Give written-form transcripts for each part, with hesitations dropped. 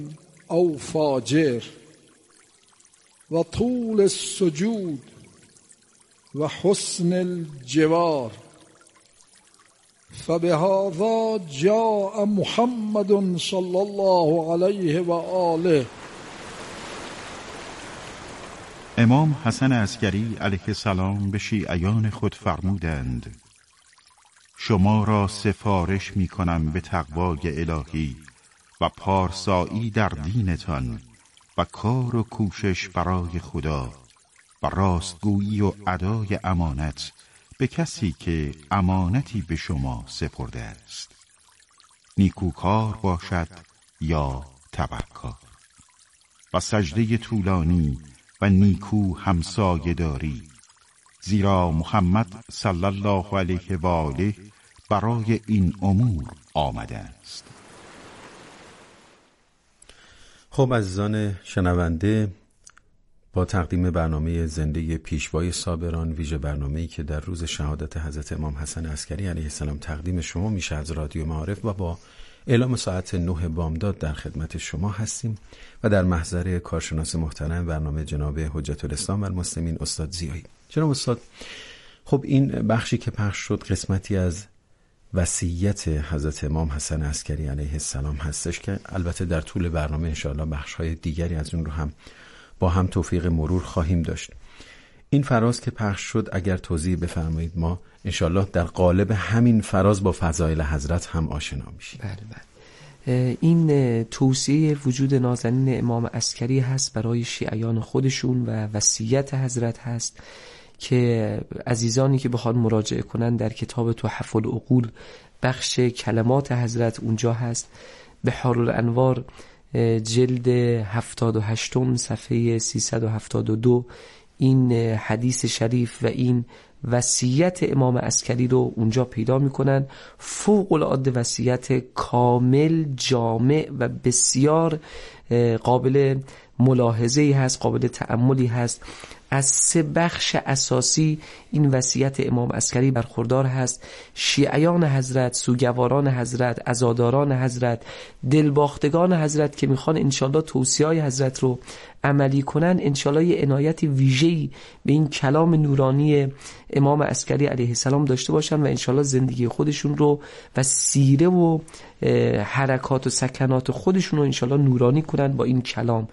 او فاجر و طول السجود و حسن الجوار فبهذا جاء محمد صلی الله علیه و آله. امام حسن عسکری علیه السلام به شیعیان خود فرمودند: شما را سفارش می کنم به تقوای الهی و پارسایی در دینتان و کار و کوشش برای خدا و راستگویی و ادای امانت به کسی که امانتی به شما سپرده است، نیکوکار باشد یا تبهکار، و سجده طولانی و نیکو همسایه داری، زیرا محمد صلی الله علیه و آله برای این امور آمده است. خب عزیزان شنونده، با تقدیم برنامه زنده پیشوای صابران، ویژه برنامه‌ای که در روز شهادت حضرت امام حسن عسکری علیه السلام تقدیم شما میشه از رادیو معارف و با اعلام ساعت 9 بامداد در خدمت شما هستیم و در محضر کارشناس محترم برنامه جناب حجت الاسلام و المسلمین استاد ضیایی. جناب استاد، خب این بخشی که پخش شد قسمتی از وصیت حضرت امام حسن عسکری علیه السلام هستش که البته در طول برنامه انشاءالله بخش‌های دیگری از اون رو هم با هم توفیق مرور خواهیم داشت. این فراز که پخش شد اگر توضیح بفرمایید، ما انشاءالله در قالب همین فراز با فضایل حضرت هم آشنا میشیم. بله. این توصیه وجود نازنین امام عسکری هست برای شیعیان خودشون و وصیت حضرت هست که عزیزانی که بخوان مراجعه کنن در کتاب تحف العقول بخش کلمات حضرت اونجا هست. بحار الانوار جلد 78 صفحه 372 این حدیث شریف و این وصیت امام عسکری رو اونجا پیدا میکنن. فوق العاده وصیت کامل، جامع و بسیار قابل ملاحظه‌ای هست، قابل تأملی هست. از 3 بخش اساسی این وصیت امام عسکری برخوردار هست. شیعیان حضرت، سوگواران حضرت، عزاداران حضرت، دلباختگان حضرت که میخوان انشالله توصیه‌های حضرت رو عملی کنن، انشالله یه عنایت ویژه‌ای به این کلام نورانی امام عسکری علیه السلام داشته باشن و انشالله زندگی خودشون رو و سیره و حرکات و سکنات خودشون رو انشالله نورانی کنن با این کلام.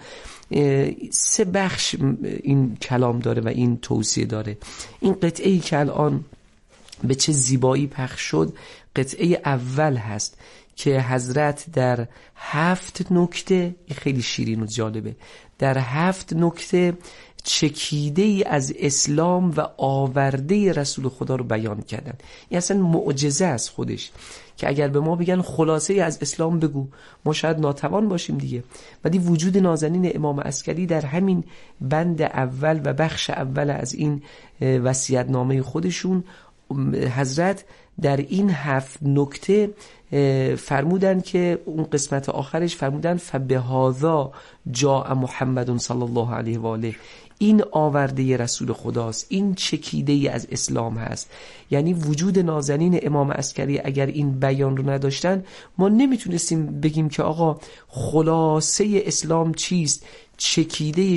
3 بخش این کلام داره و این توصیه داره. این قطعه‌ای که الان به چه زیبایی پخش شد قطعه اول هست که حضرت در 7 نکته، خیلی شیرین و جالبه، در 7 نکته چکیده ای از اسلام و آورده رسول خدا رو بیان کردن. این اصلا معجزه از خودش که اگر به ما بگن خلاصه از اسلام بگو، ما شاید ناتوان باشیم دیگه، ولی وجود نازنین امام عسکری در همین بند اول و بخش اول از این وصیت‌نامه خودشون حضرت در این 7 نکته فرمودن که اون قسمت آخرش فرمودن فبهذا جاء محمد صلی الله علیه و آله، این آورده رسول خداست، این چکیده ای از اسلام هست. یعنی وجود نازنین امام عسکری اگر این بیان رو نداشتن ما نمیتونستیم بگیم که آقا خلاصه اسلام چیست، چکیده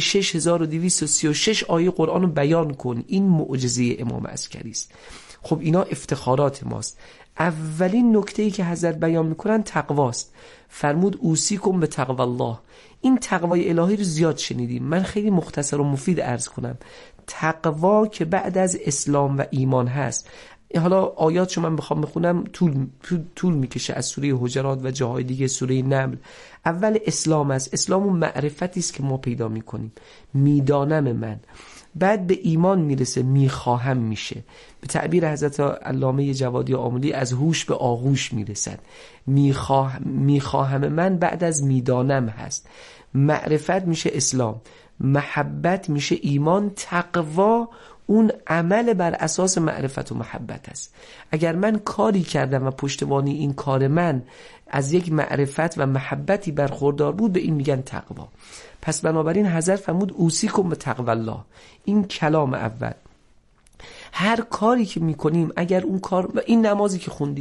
6236 آیه قرآن رو بیان کن، این معجزه امام عسکری است. خب اینا افتخارات ماست. اولین نکته‌ای که حضرت بیان میکنن تقواست. فرمود اوصیکم به تقوی الله. این تقوای الهی رو زیاد شنیدیم، من خیلی مختصر و مفید عرض کنم. تقوا که بعد از اسلام و ایمان هست. حالا آیاتشو من بخوام بخونم طول میکشه، از سوره حجرات و جاهای دیگه، سوره نمل. اول اسلام است. اسلام اون معرفتی است که ما پیدا میکنیم، میدانم من. بعد به ایمان میرسه، میخواهم میشه. به تعبیر حضرت علامه جوادی آملی از هوش به آغوش میرسد. میخواهم من بعد از میدانم هست. معرفت میشه اسلام، محبت میشه ایمان، تقوا اون عمل بر اساس معرفت و محبت است. اگر من کاری کردم و پشتوانی این کار من از یک معرفت و محبتی برخوردار بود، به این میگن تقوا. پس بنابراین حضرت فرمود اوصیکم به تقوی الله. این کلام اول. هر کاری که میکنیم اگر اون کار، و این نمازی که خوندیم،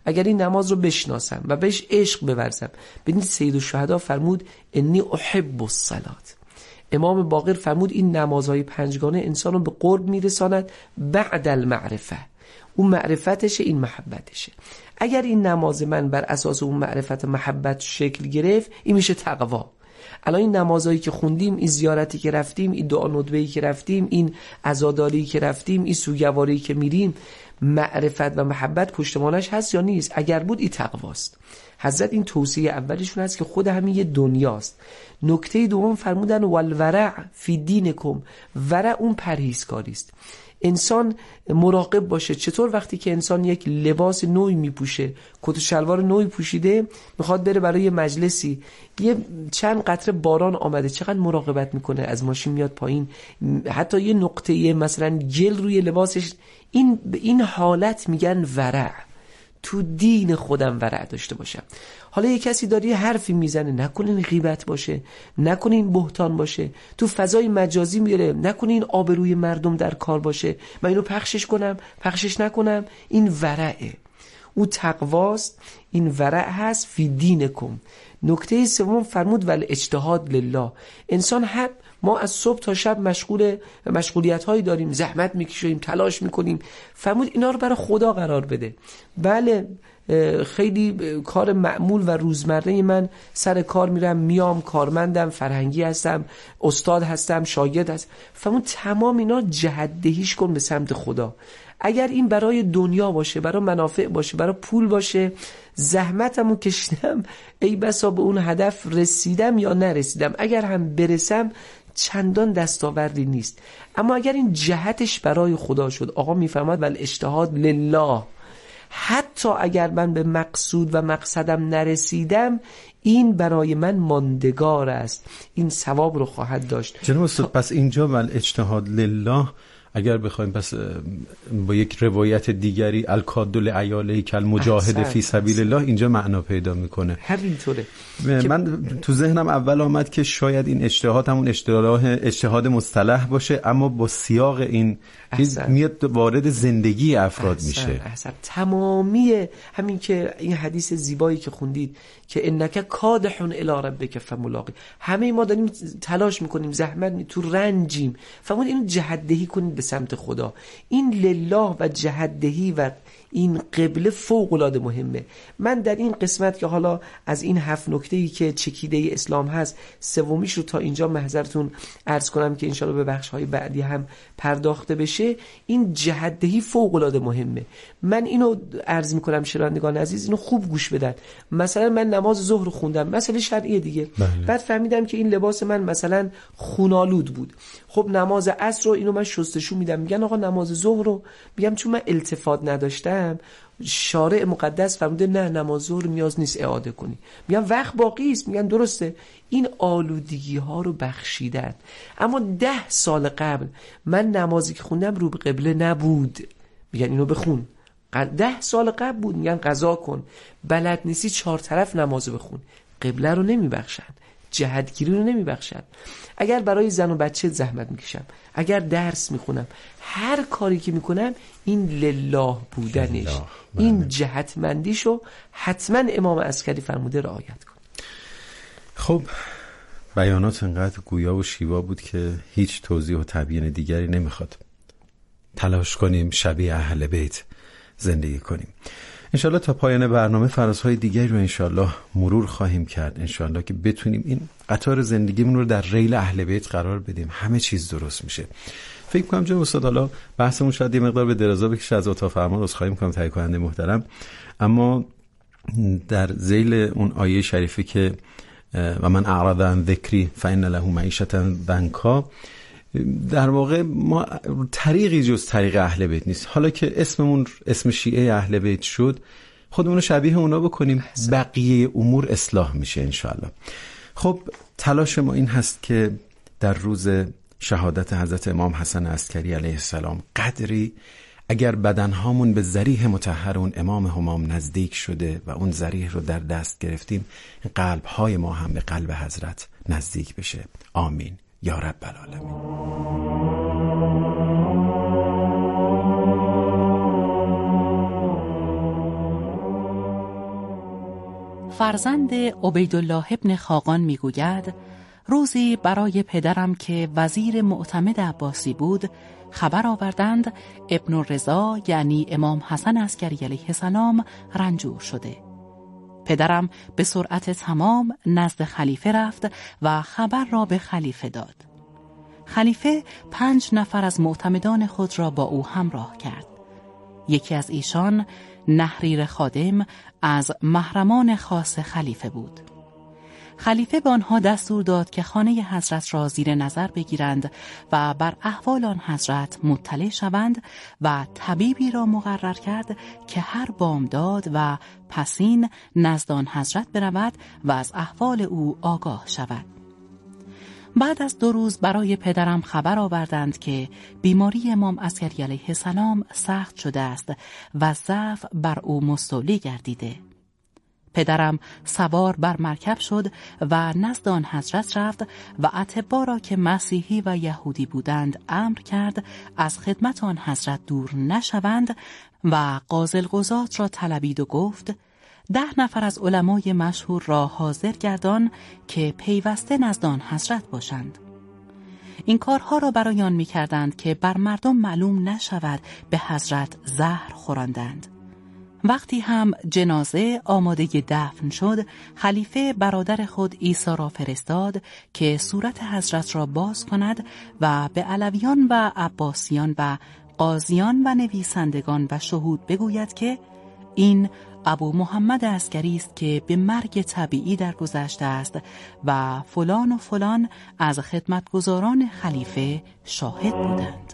اگر این نماز رو بشناسم و بهش عشق بورزم. ببینید سید الشهدا فرمود انی احب الصلات. امام باقر فرمود این نمازهای پنجگانه انسان رو به قرب میرساند بعد المعرفه. اون معرفتشه، این محبتشه. اگر این نماز من بر اساس اون معرفت محبت شکل گرفت، این میشه تقوا. الان این نمازهایی که خوندیم، این زیارتی که رفتیم، این دعا ندبه‌ای که رفتیم، این عزاداری که رفتیم، این سوگواری که میریم، معرفت و محبت پشتمانش هست یا نیست؟ اگر بود این تقواست. حضرت این توصیه اولشون هست که خود همین یه دنیاست. نکته دوم فرمودن والورع فی دینکم. ورع اون پرهیزکاری است. انسان مراقب باشه. چطور وقتی که انسان یک لباس نوعی میپوشه، کت و شلوار نوعی پوشیده، میخواد بره برای مجلسی، یه چند قطره باران آمده، چقدر مراقبت میکنه، از ماشین میاد پایین، حتی یه نقطه مثلا گل روی لباسش. این حالت میگن ورع. تو دین خودم ورع داشته باشم. حالا یه کسی داره یه حرفی میزنه، نکنین غیبت باشه، نکنین بهتان باشه، تو فضای مجازی میره، نکنین آبروی مردم در کار باشه، من اینو پخشش کنم، پخشش نکنم. این ورعه، او تقواست. این ورع هست فی دینکم. نکته سوم فرمود ول اجتهاد لله. انسان ما از صبح تا شب مشغولیت هایی داریم، زحمت میکشیم، تلاش میکنیم. فرمود اینا رو برای خدا قرار بده. بله خیلی کار معمول و روزمره من، سر کار میرم میام، کارمندم، فرهنگی هستم، استاد هستم، شاگرد هستم. فرمود تمام اینا جهت‌دهیش کن به سمت خدا. اگر این برای دنیا باشه، برای منافع باشه، برای پول باشه، زحمتمو کشیدم، ای بسا به اون هدف رسیدم یا نرسیدم. اگر هم برسم چندان دستاوردی نیست. اما اگر این جهتش برای خدا شد، آقا میفرماد ول اجتهاد لله، حتی اگر من به مقصود و مقصدم نرسیدم، این برای من ماندگار است، این ثواب رو خواهد داشت. جناب استاد پس اینجا ول اجتهاد لله، اگر بخوایم پس با یک روایت دیگری الکاد لعیاله کل مجاهد فی سبیل الله، اینجا معنا پیدا میکنه. همینطوره. من تو ذهنم اول آمد که شاید این اجتهاد همون اجتهاد مصطلح باشه، اما با سیاق این میاد وارد زندگی افراد میشه. تمامی همین که این حدیث زیبایی که خوندید که انک کادح الی ربک فملاقی، همه ما داریم تلاش میکنیم، زحمت تو رنجیم. فرمود اینو جهت‌دهی کنید به سمت خدا. این لله و جهت‌دهی و این قبله فوق العاده مهمه. من در این قسمت که حالا از این 7 نکته‌ای که چکیده اسلام هست، سومیش رو تا اینجا محضرتون عرض کنم که انشالله به بخش‌های بعدی هم پرداخته بشه. این جهت‌دهی فوق العاده مهمه. من اینو عرض می‌کنم شنوندگان عزیز، اینو خوب گوش بدن. مثلا من نماز ظهر خوندم، مسئله شرعیه دیگه. بعد فهمیدم که این لباس من مثلا خونالود بود. خب نماز عصر رو اینو من شستشو میدم، میگن آقا نماز ظهر رو، میگم چون من التفات نداشتم، شارع مقدس فرموده نه نماز ظهر نیاز نیست اعاده کنی. میگم وقت باقی است، میگن درسته. این آلودگی ها رو بخشیدن. اما 10 سال قبل من نمازی که خوندم رو به قبله نبود، میگن اینو بخون. 10 سال قبل بود، میگن قضا کن. بلد نیستی 4 طرف نمازو بخون. قبله رو نمیبخشن، جهتگیری رو نمیبخشن. اگر برای زن و بچه زحمت میکشم، اگر درس میخونم، هر کاری که میکنم، این لله بودنش، این جهتمندیشو حتما امام عسکری فرموده رعایت کن. خب بیانات انقدر گویا و شیوا بود که هیچ توضیح و تبیین دیگری نمیخواد. تلاش کنیم شبیه اهل بیت زندگی کنیم. انشالله تا پایان برنامه فرازهای دیگری رو انشالله مرور خواهیم کرد، انشالله که بتونیم این قطار زندگیمون رو در ریل اهل بیت قرار بدیم، همه چیز درست میشه. فکر کنم جناب استاد حالا بحثمون شاید یه مقدار به درازا بکشه، از اتاق فرمان عذرخواهی میکنم تهیه کننده محترم، اما در ذیل اون آیه شریفه که و من اعرض عن ذکری فإن له معیشة ضنکا، در واقع ما طریقی جز طریق اهل بیت نیست. حالا که اسممون اسم شیعه اهل بیت شد، خودمون رو شبیه اونا بکنیم، بقیه امور اصلاح میشه انشاءالله. خب تلاش ما این هست که در روز شهادت حضرت امام حسن عسکری علیه السلام قدری اگر بدنهامون به ذریح مطهر اون امام همام نزدیک شده و اون ذریح رو در دست گرفتیم، قلب‌های ما هم به قلب حضرت نزدیک بشه. آمین یا رب العالمین. فرزند عبیدالله ابن خاقان میگوید روزی برای پدرم که وزیر معتمد عباسی بود خبر آوردند ابن رضا یعنی امام حسن عسکری علیه السلام رنجور شده. پدرم به سرعت تمام نزد خلیفه رفت و خبر را به خلیفه داد. خلیفه 5 نفر از معتمدان خود را با او همراه کرد. یکی از ایشان نحریر خادم از محرمان خاص خلیفه بود. خلیفه به آنها دستور داد که خانه حضرت را زیر نظر بگیرند و بر احوال آن حضرت مطلع شوند و طبیبی را مقرر کرد که هر بامداد و پسین نزد آن حضرت برود و از احوال او آگاه شود. بعد از 2 روز برای پدرم خبر آوردند که بیماری امام عسکری علیه السلام سخت شده است و ضعف بر او مستولی گردیده. پدرم سوار بر مرکب شد و نزد آن حضرت رفت و اطبا را که مسیحی و یهودی بودند امر کرد از خدمت آن حضرت دور نشوند و قاضی القضات را طلبید و گفت 10 نفر از علمای مشهور را حاضر گردان که پیوسته نزد آن حضرت باشند. این کارها را برای آن می‌کردند که بر مردم معلوم نشود به حضرت زهر خوراندند. وقتی هم جنازه آماده دفن شد، خلیفه برادر خود عیسی را فرستاد که صورت حضرت را باز کند و به علویان و عباسیان و قاضیان و نویسندگان و شهود بگوید که این ابو محمد عسکری است که به مرگ طبیعی درگذشته است و فلان از خدمتگزاران خلیفه شاهد بودند.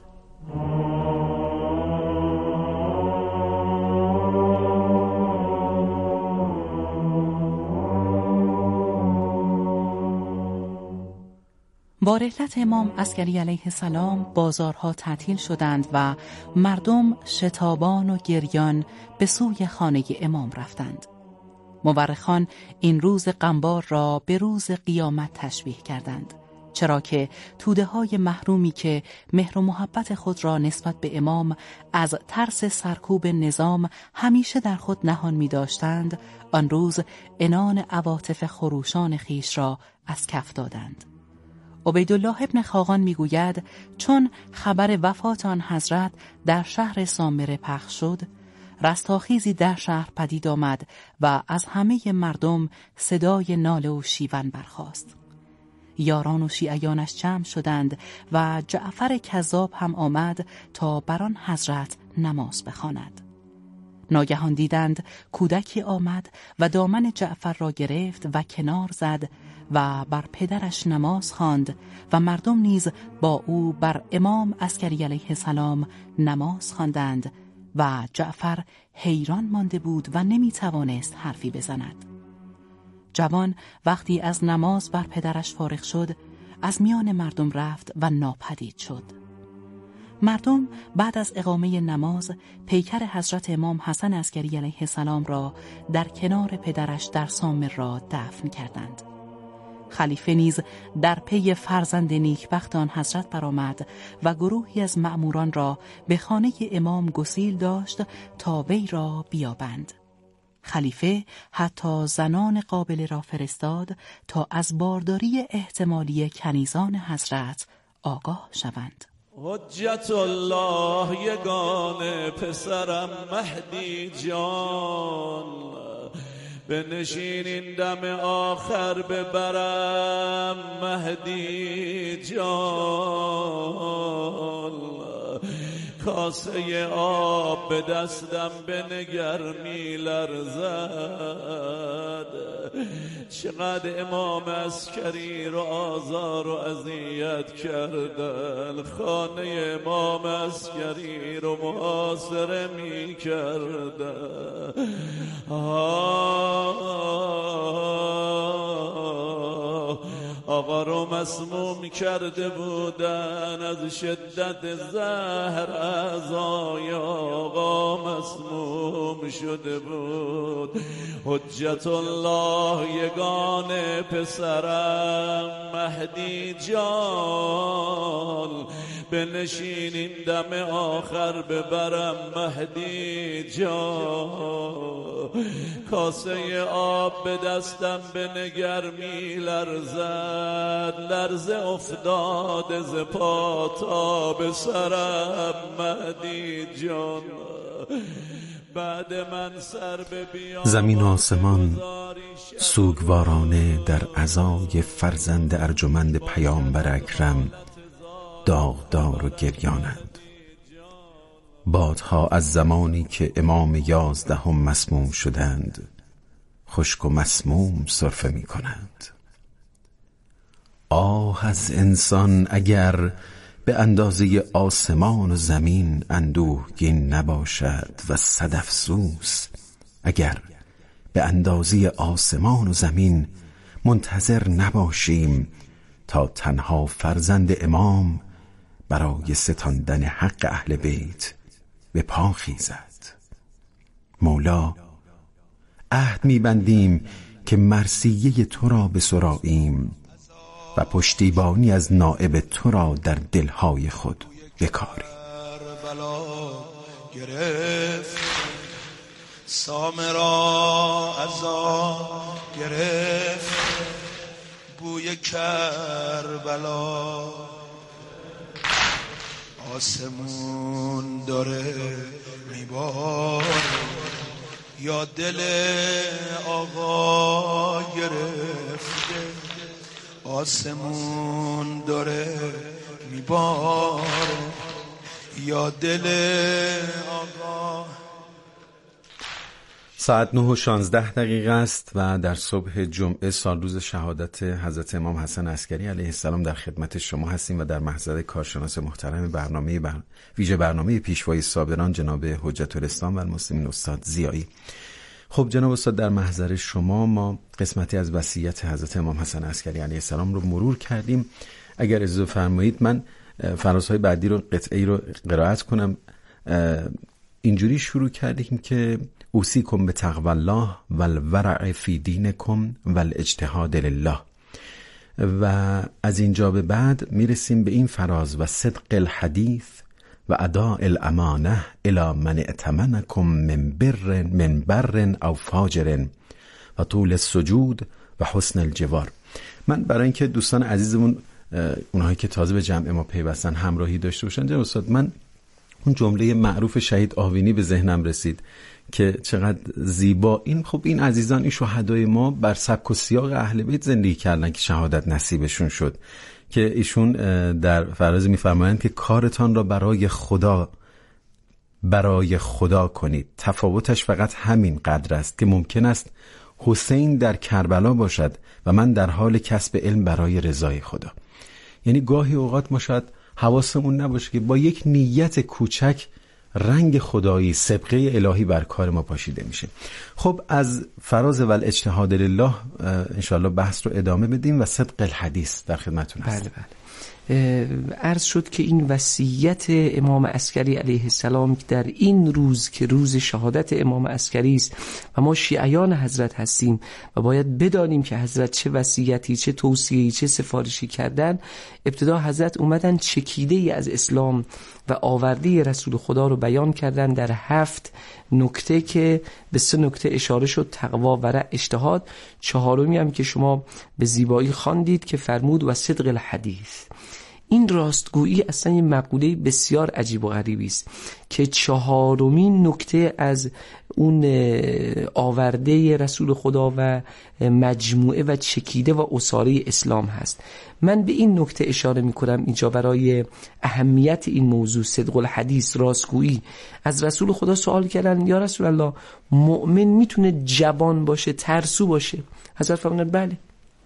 با رحلت امام عسکری علیه السلام بازارها تعطیل شدند و مردم شتابان و گریان به سوی خانه امام رفتند. مورخان این روز غمبار را به روز قیامت تشبیه کردند، چرا که توده های محرومی که مهر و محبت خود را نسبت به امام از ترس سرکوب نظام همیشه در خود نهان می داشتند، آن روز عنان عواطف خروشان خیش را از کف دادند. عبیدالله ابن خاقان میگوید چون خبر وفات آن حضرت در شهر سامره پخش شد، رستاخیزی در شهر پدید آمد و از همه مردم صدای ناله و شیون برخاست. یاران و شیعیانش جمع شدند و جعفر کذاب هم آمد تا بر آن حضرت نماز بخواند. ناگهان دیدند کودکی آمد و دامن جعفر را گرفت و کنار زد و بر پدرش نماز خواند و مردم نیز با او بر امام عسکری علیه السلام نماز خواندند و جعفر حیران مانده بود و نمیتوانست حرفی بزند. جوان وقتی از نماز بر پدرش فارغ شد، از میان مردم رفت و ناپدید شد. مردم بعد از اقامه نماز پیکر حضرت امام حسن عسکری علیه السلام را در کنار پدرش در سامر را دفن کردند. خلیفه نیز در پی فرزند نیکبخت آن حضرت برآمد و گروهی از مأموران را به خانه امام گسیل داشت تا وی را بیابند. خلیفه حتی زنان قابله را فرستاد تا از بارداری احتمالی کنیزان حضرت آگاه شوند. حجت الله یگانه پسرم مهدی جان، بنشین این دم آخر ببرم مهدی جان. کاسه آب به دستم بنگر میلرزد، چقدر امام عسکری رو آزار و اذیت کردن، خانه امام عسکری رو محاصره می کردن. آقا رو مسموم کرده بودن، از شدت زهر اعضای آقا مسموم شده بود. حجت الله یگانه پسرم مهدی جان بنشینیم دم آخر ببرم مهدی جان کاسه آب به دستم بنگر می لرزد لرزه افتاده ز پا تا به سرم مهدی جان بعد من سر به بیان زمین و آسمان سوگوارانه در عزای فرزند ارجمند پیامبر اکرم داغدار و گریانند. بادها از زمانی که امام 11 مسموم شدند خشک و مسموم سرفه می کنند. آه از انسان اگر به اندازه آسمان و زمین اندوهگین نباشد و صد افسوس اگر به اندازه آسمان و زمین منتظر نباشیم تا تنها فرزند امام برای ستاندن حق اهل بیت به پا خیزد. مولا عهد می‌بندیم که مرثیه تو را بسراییم و پشتیبانی از نائب تو را در دلهای خود بکاریم. سامرا ازا گرفت بوی کربلا آسمون داره میباره یا دل آقا گرفته آسمون داره میباره یا دل آقا. ساعت 9:16 است و در صبح جمعه سالروز شهادت حضرت امام حسن عسکری علیه السلام در خدمت شما هستیم و در محضر کارشناس محترم ویژه برنامه پیشوای صابران جناب حجت الاسلام و المسلمین استاد ضیایی. خب جناب استاد، در محضر شما ما قسمتی از وصیت حضرت امام حسن عسکری علیه السلام رو مرور کردیم. اگر اجازه فرمایید من فرازهای بعدی رو قطعی رو قرائت کنم. اینجوری شروع کردیم که اوصیکم بتقوی الله و الورع فی دینکم و الاجتهاد لله و از اینجا به بعد میرسیم به این فراز و صدق الحدیث و اداء الامانه الی من ائتمنکم من بر او فاجر و طول السجود و حسن الجوار. من برای اینکه دوستان عزیزمون اونهایی که تازه به جمع ما پیوستن همراهی داشته باشن، جناب استاد من اون جمله معروف شهید آوینی به ذهنم رسید که چقدر زیبا این عزیزان، این شهدای ما بر سبک و سیاق اهل بیت زندگی کردن که شهادت نصیبشون شد، که ایشون در فراز می‌فرمایند که کارتان را برای خدا کنید. تفاوتش فقط همین قدر است که ممکن است حسین در کربلا باشد و من در حال کسب علم برای رضای خدا. یعنی گاهی اوقات ما شاید حواسمون نباشه که با یک نیت کوچک رنگ خدایی، سبقه الهی بر کار ما پاشیده میشه. خب از فراز و الاجتهاد لله انشاءالله بحث رو ادامه بدیم و صدق الحدیث در خدمتتون هستیم. بله. عرض شد که این وصیت امام عسکری علیه السلام در این روز که روز شهادت امام عسکری است و ما شیعیان حضرت هستیم و باید بدانیم که حضرت چه وصیتی، چه توصیه‌ای، چه سفارشی کردن. ابتدا حضرت اومدن چکیده‌ای از اسلام و آورده رسول خدا رو بیان کردن در 7 نکته که به 3 نکته اشاره شد: تقوا، ورع، اجتهاد. 4می هم که شما به زیبایی خواندید که فرمود و صدق الحدیث. این راستگویی اصلا یه مقوله بسیار عجیب و غریبی است که 4مین نکته از اون آورده رسول خدا و مجموعه و چکیده و اساره اسلام هست. من به این نکته اشاره میکنم اینجا برای اهمیت این موضوع، صدق الحدیث، راستگویی. از رسول خدا سوال کردن یا رسول الله مؤمن میتونه جبان باشه، ترسو باشه؟ حضرت فرمودن بله،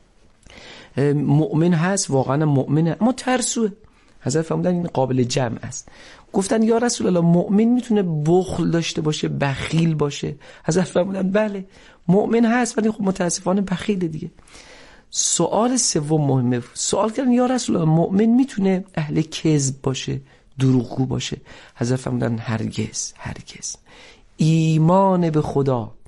مؤمن هست، واقعا مؤمنه اما ترسوه. حضرت فرمودن این قابل جمع است. گفتن یا رسول الله مؤمن میتونه بخل داشته باشه، بخیل باشه؟ حضرت فرمودن بله، مؤمن هست ولی خب متاسفانه بخیل دیگه. سوال سوم مهمه. سوال کردن یا رسول الله مؤمن میتونه اهل کذب باشه، دروغگو باشه؟ حضرت فرمودن هرگز. ایمان به خدا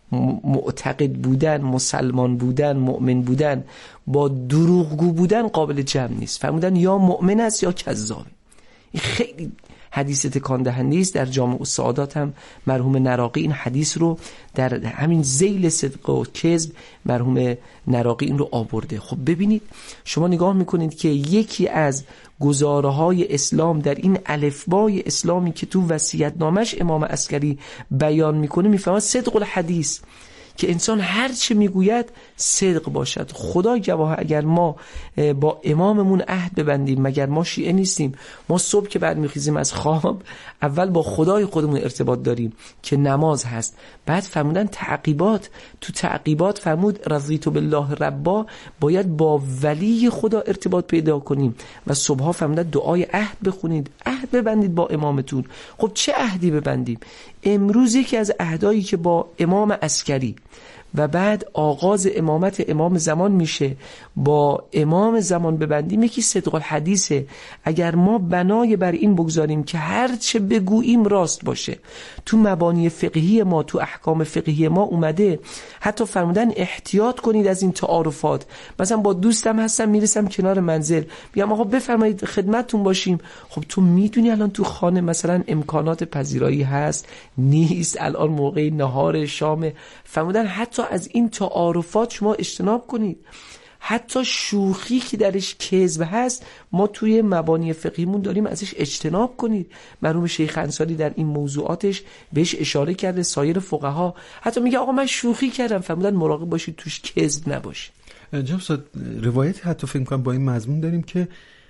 معتقد بودن، مسلمان بودن، مؤمن بودن با دروغگو بودن قابل جمع نیست. فرمودن یا مؤمن است یا کذابه. این خیلی حدیث تکان دهنده است. در جامع السعادات هم مرحوم نراقی این حدیث رو در همین ذیل صدق و کذب مرحوم نراقی این رو آورده. خب ببینید شما نگاه میکنید که یکی از گزاره‌های اسلام در این الفبای اسلامی که تو وصیت‌نامش امام عسکری بیان میکنه میفهمد صدق الحدیث، که انسان هر چه میگوید صدق باشد. خدا گواه اگر ما با اماممون عهد ببندیم، مگر ما شیعه نیستیم؟ ما صبح که بعد میخیزیم از خواب اول با خدای خودمون ارتباط داریم که نماز هست. بعد فرمودن تعقیبات، تو تعقیبات فرمود رضیت بالله ربا، باید با ولی خدا ارتباط پیدا کنیم. و صبحها فرمودن دعای عهد بخونید، عهد ببندید با امامتون. خب چه عهدی ببندیم؟ امروز یکی از عهدایی که با امام عسکری و بعد آغاز امامت امام زمان میشه با امام زمان ببندیم، یکی صدق الحدیثه. اگر ما بنای بر این بگذاریم که هر چه بگوییم راست باشه، تو مبانی فقهی ما، تو احکام فقهی ما اومده حتی فرمودن احتیاط کنید از این تعارفات. مثلا با دوستم هستم میرسم کنار منزل میگم آقا بفرمایید خدمتتون باشیم. خب تو میدونی الان تو خانه مثلا امکانات پذیرایی هست نیست، الان موقع نهار شام. فرمودن حتی از این تعارفات شما اجتناب کنید. حتی شوخی که درش کذب هست ما توی مبانی فقهیمون داریم ازش اجتناب کنید. مرحوم شیخ انصاری در این موضوعاتش بهش اشاره کرده، سایر فقها حتی میگه آقا من شوخی کردم، فرمودن مراقب باشید توش کذب نباشه. جناب استاد روایت حتی فکر کنم با این مضمون داریم که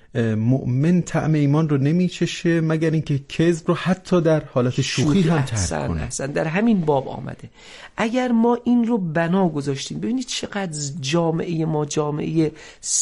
مؤمن طعم ایمان رو نمیچشه مگر اینکه کذب رو حتی در حالت شوخی هم ترک کنه. احسن در همین باب آمده. اگر ما این رو بنا گذاشتیم، ببینید چقدر جامعه ما جامعه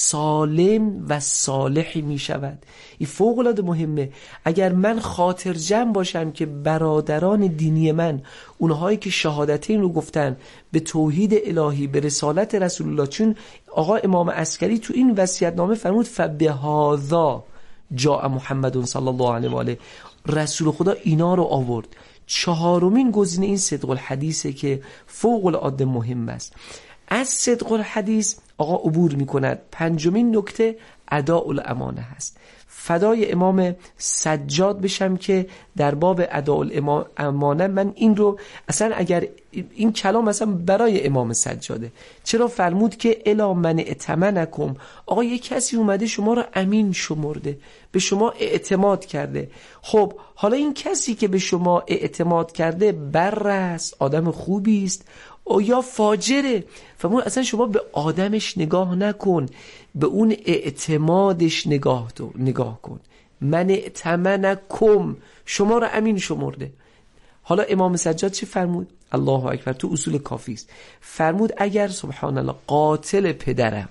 سالم و صالحی می شود. این فوق العاده مهمه. اگر من خاطر جمع باشم که برادران دینی من، اونهایی که شهادتین رو گفتن به توحید الهی، به رسالت رسول الله، چون آقا امام عسکری تو این وصیت‌نامه فرمود فبهذا جاء محمد صلی الله علیه و آله، رسول خدا اینا رو آورد. چهارمین گزینه این صدق الحدیثه که فوق العاده مهم است. از صدق الحدیث آقا عبور میکند. پنجمین نکته اداء الامانه هست. فدای امام سجاد بشم که در باب اداء الامانه من این رو اصلا اگر این کلام اصلا برای امام سجاده، چرا فرمود که الا من ائتمنکم، آقا یک کسی اومده شما رو امین شمرده، به شما اعتماد کرده. خب حالا این کسی که به شما اعتماد کرده بر است، آدم خوبی است او یا فاجره، فرمود اصلا شما به آدمش نگاه نکن، به اون اعتمادش نگاه کن. من ائتمنکم، شما رو امین شمرده. حالا امام سجاد چی فرمود؟ الله اکبر، تو اصول کافی است. فرمود اگر سبحان الله قاتل پدرم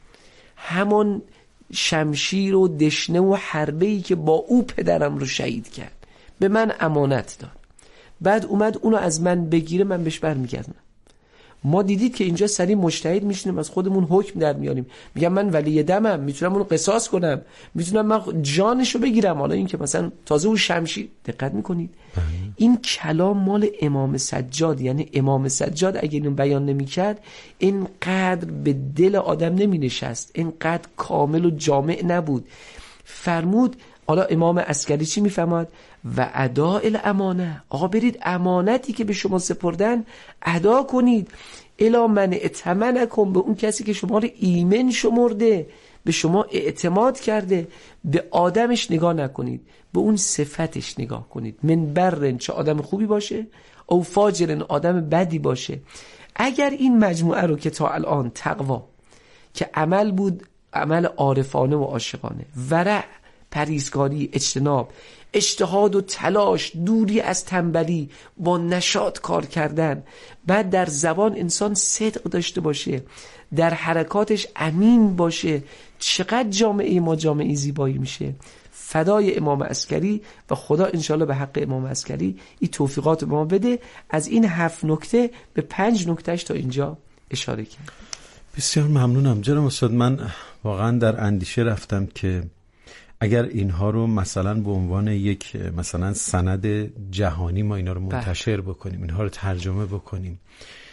همون شمشیر و دشنه و حربه‌ای که با او پدرم رو شهید کرد به من امانت داد، بعد اومد اونو از من بگیره، من بهش برمیگردم. ما دیدید که اینجا سری مجتهد میشینیم از خودمون حکم در میاریم، میگم من ولی دمم، میتونم اونو قصاص کنم، میتونم من جانشو بگیرم. حالا این که مثلا تازه اون شمشیر، دقت میکنید این کلام مال امام سجاد، یعنی امام سجاد اگه اینو بیان نمیکرد اینقدر به دل آدم نمینشست، اینقدر کامل و جامع نبود. فرمود حالا امام عسکری چی میفهمد؟ و اداء الامانه، آقا برید امانتی که به شما سپردن ادا کنید. الا من ائتمنکم، به اون کسی که شما رو ایمن شمرده، به شما اعتماد کرده. به آدمش نگاه نکنید، به اون صفتش نگاه کنید. من برن، چه آدم خوبی باشه، او فاجرن، آدم بدی باشه. اگر این مجموعه رو که تا الان تقوا که عمل بود، عمل عارفانه و عاشقانه، ورع، پرهیزکاری، اجتناب، اجتهاد و تلاش، دوری از تنبلی، با نشاط کار کردن، بعد در زبان انسان صدق داشته باشه، در حرکاتش امین باشه، چقدر جامعه ما جامعه زیبایی میشه. فدای امام عسکری و خدا انشالله به حق امام عسکری این توفیقات به ما بده. از این 7 نکته به 5 نکتهش تا اینجا اشاره کرد. بسیار ممنونم جناب استاد. من واقعا در اندیشه رفتم که اگر اینها رو مثلا به عنوان یک مثلا سند جهانی ما اینا رو منتشر بکنیم، اینها رو ترجمه بکنیم،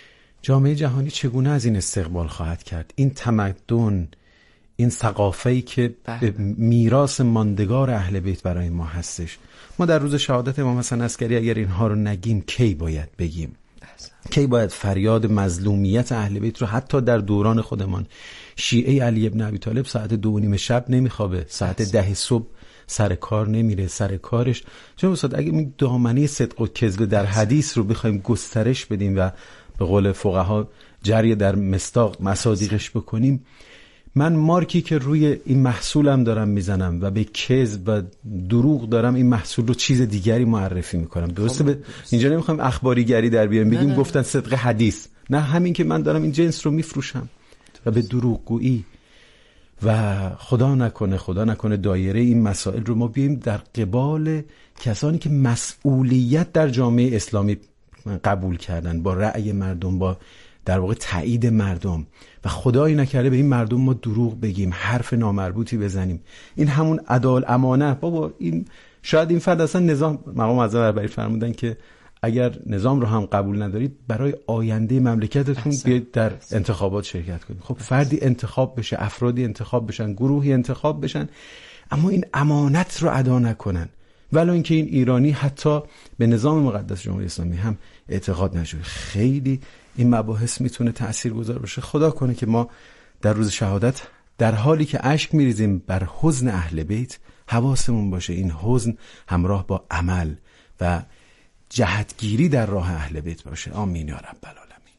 جامعه جهانی چگونه از این استقبال خواهد کرد؟ این تمدن، این ثقافتی که میراث ماندگار اهل بیت برای ما هستش، ما در روز شهادت امام حسن عسکری اگر اینها رو نگیم کی باید بگیم؟ کی باید فریاد مظلومیت اهل بیت رو حتی در دوران خودمان؟ شیعه علی ابن ابی طالب ساعت 2:30 شب نمیخوابه، ساعت 10 صبح سر کار نمیره، سر کارش. چون استاد اگه این دامنه صدق و کذب در حدیث رو بخوایم گسترش بدیم و به قول فقها جری در مصداق مصادیقش بکنیم، من مارکی که روی این محصولم دارم میزنم و به کذب و دروغ دارم این محصول رو چیز دیگری معرفی میکنم. درسته؟ اینجا نمیخوایم اخباریگری در بیاریم بگیم گفتن صدق حدیث، نه، همین که من دارم این جنس رو میفروشم و به دروغگویی. و خدا نکنه دایره این مسائل رو ما بیایم در قبال کسانی که مسئولیت در جامعه اسلامی قبول کردن، با رأی مردم، با در واقع تایید مردم، و خدایی نکرده به این مردم ما دروغ بگیم، حرف نامربوطی بزنیم. این همون عدال امانه. بابا این شاید این فرد اصلا نظام، مقام معظم رهبری فرمودن که اگر نظام رو هم قبول ندارید برای آینده مملکتتون بیاید در انتخابات شرکت کنید. خب فردی انتخاب بشه، افرادی انتخاب بشن، گروهی انتخاب بشن، اما این امانت رو ادا نکنن، ولو اینکه این ایرانی حتی به نظام مقدس جمهوری اسلامی هم اعتقاد نشده. خیلی این مباحث میتونه تاثیرگذار باشه. خدا کنه که ما در روز شهادت در حالی که اشک میریزیم بر حزن اهل بیت حواسمون باشه این حزن همراه با عمل و جهتگیری در راه اهل بیت باشه. آمین یا رب العالمین.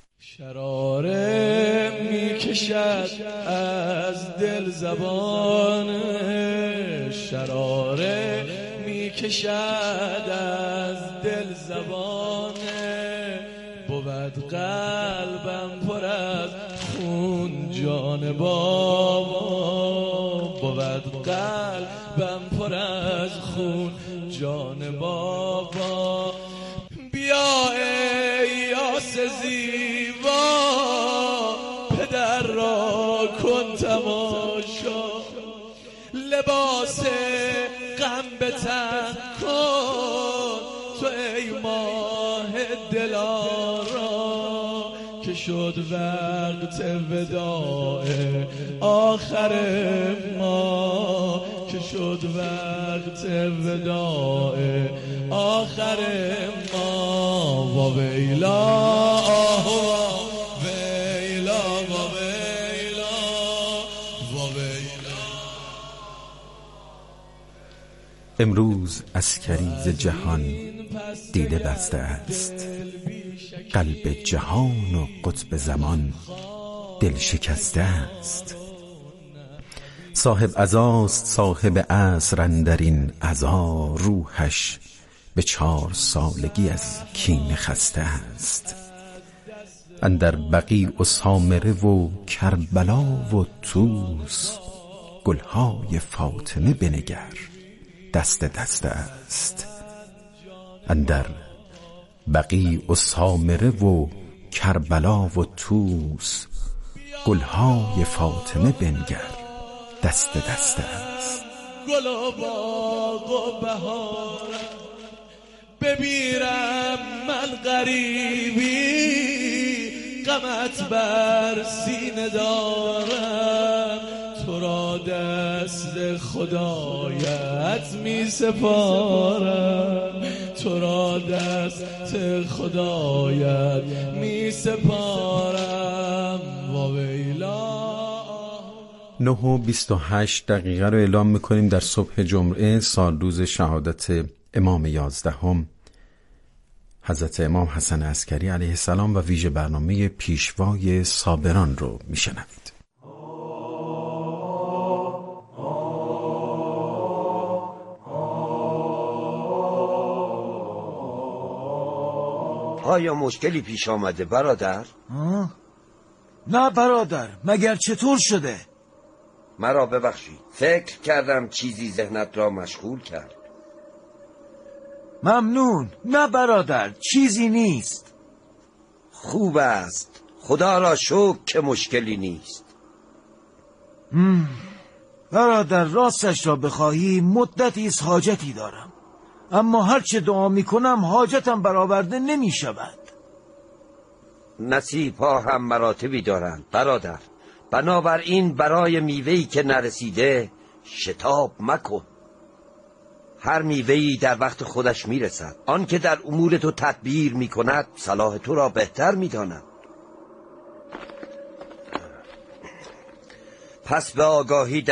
شراره میکشد از دل زبان، شراره میکشد از دل زبان، بود قلبم پر از خون جان بابا، بود قلبم پر از خون جان بابا. بیا ای یاس زیبا پدر را کن تماشا، لباس غم به تن کن تو ای ماه دلارا، که شد وقت وداع آخر ما، که شد وقت وداع آخر ما. و ویلا آه ویلا و ویلا و ویلا. امروز عسکری ز جهان دیده بسته است، قلب جهان و قطب زمان دل شکسته است. صاحب عزاست صاحب عصر اندرین عزا، روحش به 4 سالگی از کینه خسته است. اندر بقیع و سامره و کربلا و طوس، گلهای فاطمه بنگر دست دسته است. اندر بقیع و سامره و کربلا و طوس، گلهای فاطمه بنگر دست دسته است. گل و باغ و بهار بمیرم من غریبی، غمت بر سینه دارم، تو را دست خدایت می سپارم، تو را دست خدایت می سپارم. و ویلا 9:28 رو اعلام میکنیم در صبح جمعه سال روز شهادت امام 11 حضرت امام حسن عسکری علیه السلام و ویژه برنامه پیشوای صابران رو میشنوید. آیا مشکلی پیش آمده برادر؟ نه برادر، مگر چطور شده؟ مرا ببخشید، فکر کردم چیزی ذهنت را مشغول کرد. ممنون. نه برادر، چیزی نیست. خوب است، خدا را شکر که مشکلی نیست. برادر راستش را بخواهی مدتی است حاجتی دارم، اما هرچه دعا میکنم حاجتم برآورده نمی شود. نصیب‌ها هم مراتبی دارند برادر. بنابراین برای میوه‌ای که نرسیده شتاب مکن. هر میوه‌ای در وقت خودش میرسد. آن که در امور تو تدبیر میکند صلاح تو را بهتر میداند. پس به آگاهی